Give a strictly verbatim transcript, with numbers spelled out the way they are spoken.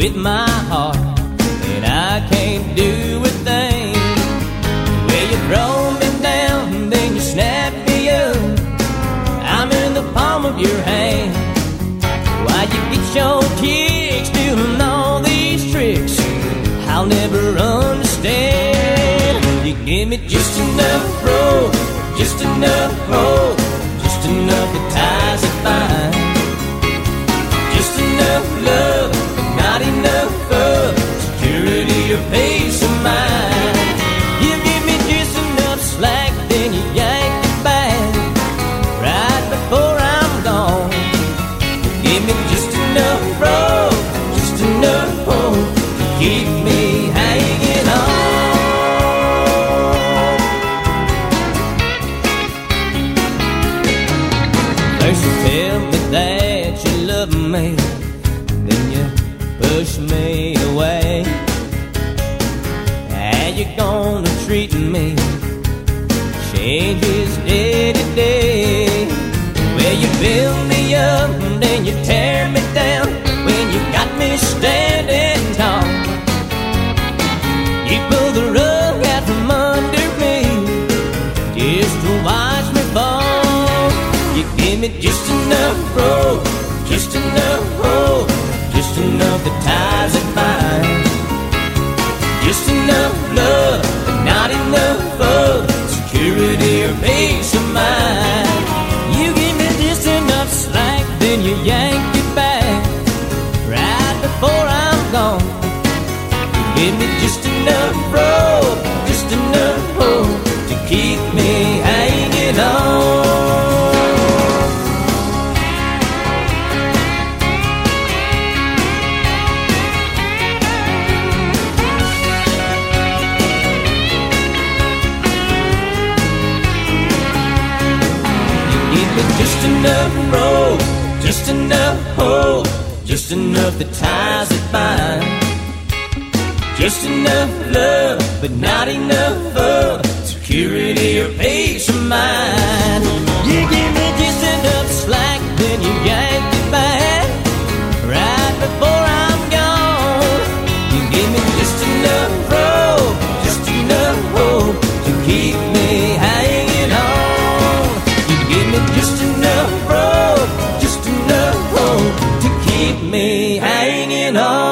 with my heart, and I can't do a thing. Well, you throw me down, then you snap me up. I'm in the palm of your hand. Why you get your kicks doing all these tricks I'll never understand. You give me just enough rope, just enough hope, just enough that ties it fine. Just enough love, but not enough of security or peace of mind. You give me just enough slack, then you yank it back right before I'm gone. Give me just enough rope, just enough hope to keep me hanging on. First you tell me that you love me, then you push me away. How you gonna treat me changes day to day. Well, you build me up, then you tear me down. When you got me standing tall, you pull the rug out from under me just to watch me fall. You give me just enough rope, just enough hope, just enough that ties it fine. Just enough love, but not enough of security or peace of mind. You give me just enough slack, then you yank it back right before I'm gone. You give me just enough rope, just enough hope to keep me hanging on. Just enough rope, just enough hope, just enough that ties it fine. Just enough love, but not enough of security or peace of mind. You give me just enough slack, then you yank it back right before I'm gone. You give me just enough rope, just enough hope to keep me hanging on. You give me just enough rope, just enough hope to keep me hanging on.